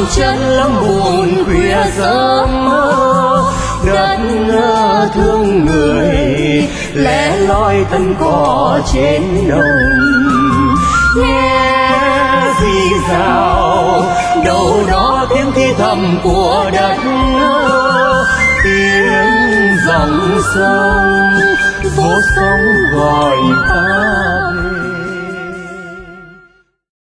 chân lắm buồn khuya sớm mơ, đất thương người lẻ loi thân cỏ trên đồng. Nghe rì rào đâu đó tiếng thì thầm của đất, tiếng dòng sông vô sóng gọi ta về.